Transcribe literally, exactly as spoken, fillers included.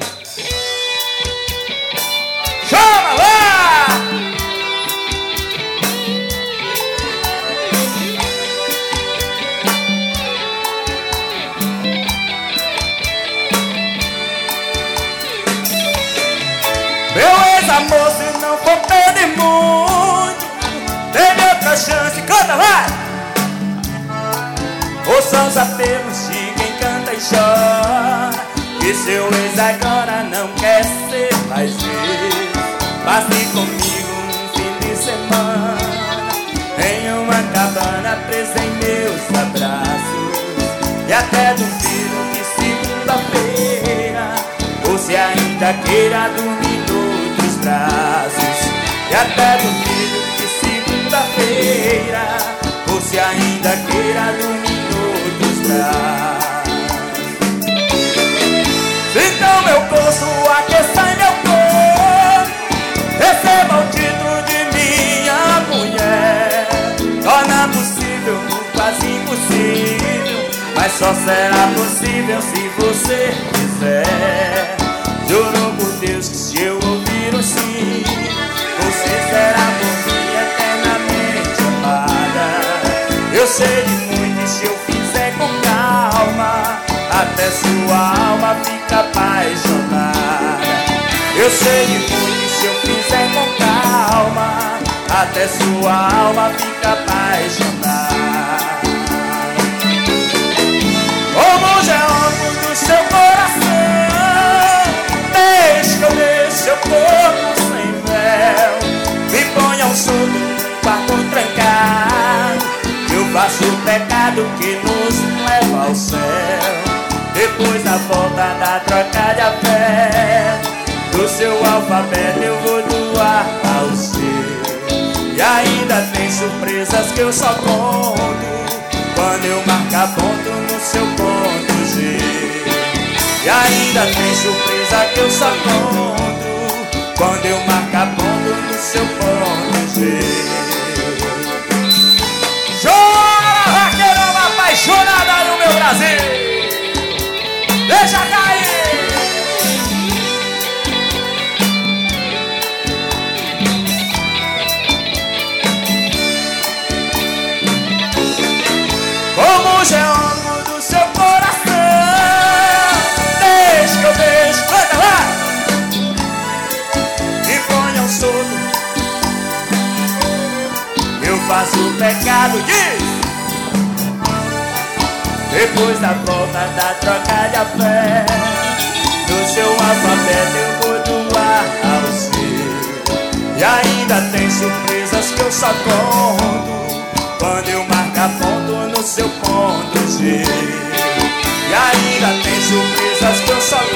Chama lá! Meu ex-amor, se não for perder muito, teve outra chance, canta lá! Ouçam os apelos de quem canta e chora, que seu ex agora não quer ser mais ex. Passe comigo um fim de semana em uma cabana presa em meus abraços, e até duvido que segunda-feira você ainda queira dormir noutros braços. E até duvido que segunda-feira você ainda queira dormir noutros braços. Então meu corpo aqueça em meu corpo, receba o título de minha mulher. Torna possível o quase impossível, mas só será possível se você quiser. Juro por Deus que se eu ouvir um sim, você será por mim eternamente amada. Eu sei de muito e se eu fizer com calma, até sua alma fica apaixonada. Eu sei de muito e se eu fizer com calma, até sua alma fica apaixonada. Como geólogo do seu coração, deixe que eu deixe seu corpo sem véu. Me ponha um solto num quarto trancado, eu faço o pecado que nos leva ao céu. Depois da volta da troca de afeto, do seu alfabeto eu vou doar ao seu. E ainda tem surpresas que eu só conto quando eu marcar ponto no seu ponto G. E ainda tem surpresa que eu só conto quando eu marcar ponto no seu ponto G. Chora, vaqueirão apaixonada no meu Brasil! Deixa cair! Como geólogo do seu coração, deixe que eu deixe, canta lá! Me ponha um solto, eu faço o pecado, diz! Depois da volta da troca de afeto, do seu alfabeto eu vou doar ao seu. E ainda tem surpresas que eu só conto quando eu marcar ponto no seu ponto G. E ainda tem surpresas que eu só